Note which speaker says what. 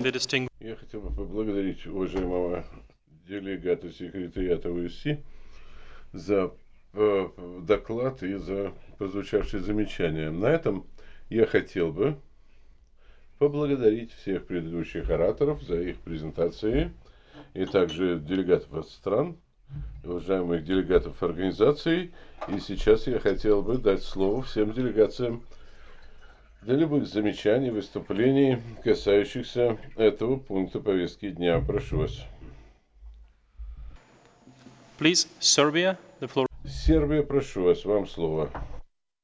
Speaker 1: Я хотел бы поблагодарить уважаемого делегата секретариата ОССЕ за доклад и за прозвучавшие замечания. На этом я хотел бы поблагодарить всех предыдущих ораторов за их презентации и также делегатов от стран, уважаемых делегатов организаций. И сейчас я хотел бы дать слово всем делегациям для любых замечаний, выступлений, касающихся этого пункта повестки дня. Прошу вас.
Speaker 2: Please, Serbia, the floor.
Speaker 1: Сербия, прошу вас, вам слово.